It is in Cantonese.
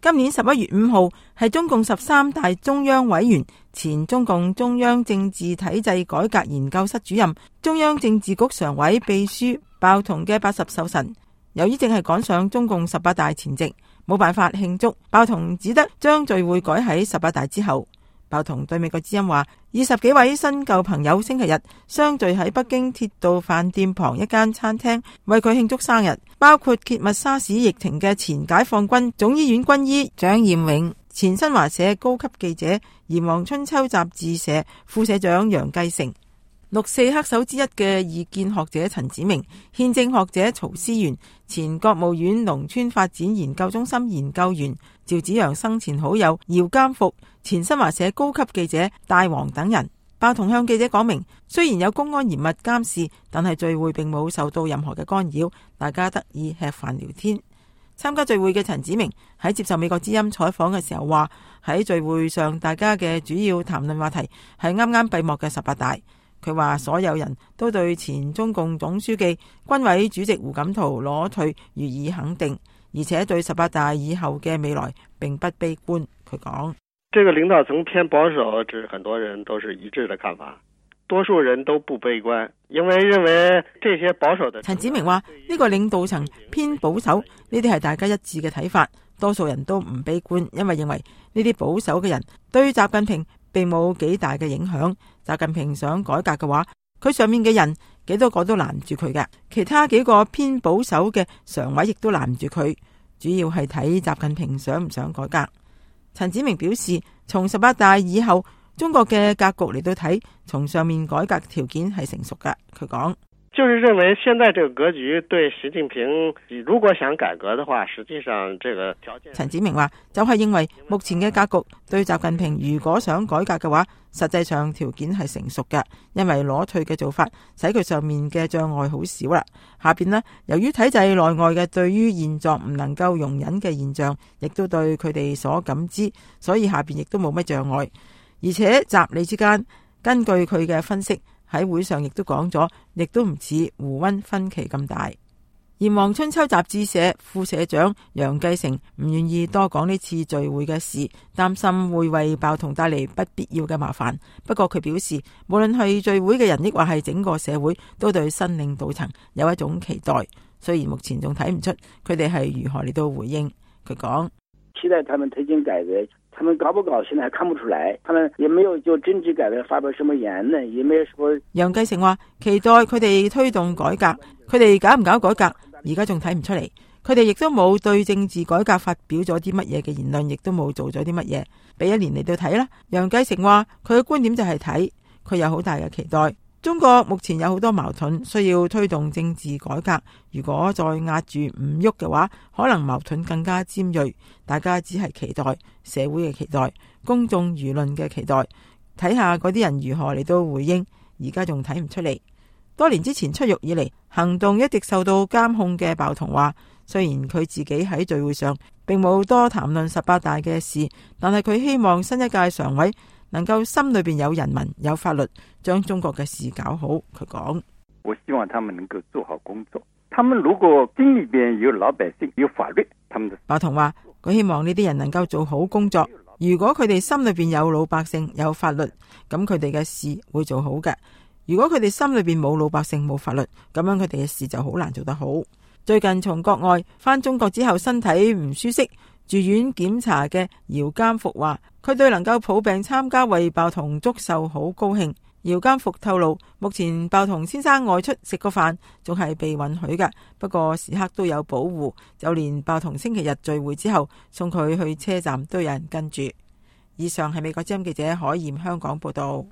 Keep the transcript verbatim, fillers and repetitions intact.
今年十一月五號係中共十三大中央委員、前中共中央政治體制改革研究室主任、中央政治局常委秘書鮑彤嘅八十壽辰。由於正係趕上中共十八大前夕，冇辦法慶祝，鮑彤只得將聚會改喺十八大之後。鮑彤對美國之音話，二十幾位新舊朋友星期日相聚喺北京鐵道飯店旁一間餐廳，為佢慶祝生日，包括揭密沙士疫情嘅前解放軍總醫院軍醫蔣彥永、前新華社高級記者、炎黃春秋雜誌社副社長楊繼成、六四黑手之一嘅異見學者陳子明、憲政學者曹思源、前國務院農村發展研究中心研究員趙紫陽生前好友姚監復、前新華社高級記者戴王等人。鮑彤向記者講明，雖然有公安嚴密監視，但係聚會並冇受到任何嘅干擾，大家得以吃飯聊天。參加聚會嘅陳子明喺接受美國之音採訪嘅時候話，喺聚會上大家嘅主要談論話題係啱啱閉幕嘅十八大。佢話所有人都對前中共總書記、軍委主席胡錦濤裸退予以肯定，而且對十八大以後嘅未來並不悲觀。佢講： 這個領導層偏保守，這很多人都是一致的看法，多數人都不悲觀，因為認為這些保守的。 陳子明話：呢個領導層偏保守，呢啲係大家一致嘅睇法，多數人都唔悲觀，因為認為呢啲保守嘅人對習近平並冇幾大嘅影響。習近平想改革嘅話，佢上面嘅人幾多個都攔住佢嘅，其他幾個偏保守嘅常委亦都攔住佢，主要係睇習近平想唔想改革。陳子明表示，從十八大以後，中國嘅格局嚟到睇，從上面改革條件係成熟嘅。佢講： 就是認為現在這個格局對習近平如果想改革的話，實際上這個條件。陳子明話，就係認為目前嘅格局對習近平如果想改革嘅話，實際上條件係成熟嘅，因為裸退嘅做法使佢上面嘅障礙好少啦。下邊呢，由於體制內外嘅對於現狀唔能夠容忍嘅現象，亦都對佢哋所感知，所以下邊亦都冇乜障礙。而且習李之間，根據佢嘅分析，喺會上亦都講咗，亦都唔似胡溫分歧咁大。炎黃春秋雜誌社副社長楊繼成唔願意多講呢次聚會嘅事，擔心會為鮑彤帶嚟不必要嘅麻煩。不過佢表示，無論係聚會嘅人抑或係整個社會，都對新領導層有一種期待。雖然目前仲睇唔出佢哋係如何嚟到回應。佢講： 期待他們推進改革，他們搞不搞現在還看不出來，他們也沒有就政治改革發表什麼言論，也沒有說。 楊繼成話：期待佢哋推動改革，佢哋搞唔搞改革？而家仲睇唔出嚟，佢哋亦都冇對政治改革發表咗啲乜嘢嘅言論，亦都冇做咗啲乜嘢。俾一年嚟到睇啦。楊繼成話佢嘅觀點就係睇，佢有好大嘅期待。中國目前有好多矛盾，需要推動政治改革。如果再壓住唔喐嘅話，可能矛盾更加尖銳。大家只係期待社會嘅期待，公眾輿論嘅期待，睇下嗰啲人如何嚟到回應。而家仲睇唔出嚟。多年之前出獄以嚟，行動一直受到監控嘅鮑彤話，雖然佢自己喺聚會上並冇多談論十八大嘅事，但係佢希望新一屆常委能夠心裏邊有人民有法律，將中國嘅事搞好。佢講： 我希望他們能夠做好工作。他們如果心裏邊有老百姓有法律，他們鮑彤話佢希望呢啲人能夠做好工作。如果佢哋心裏邊有老百姓有法律，咁佢哋嘅事會做好嘅。如果佢哋心裏邊冇老百姓冇法律，咁樣佢哋嘅事就好難做得好。最近從國外返中國之後，身體唔舒適，住院檢查嘅姚監復話，佢對能夠抱病參加為鮑彤祝壽好高興。姚監復透露，目前鮑彤先生外出食個飯仲係被允許嘅，不過時刻都有保護，就連鮑彤星期日聚會之後送佢去車站都有人跟住。以上係美國之音記者海燕香港報道。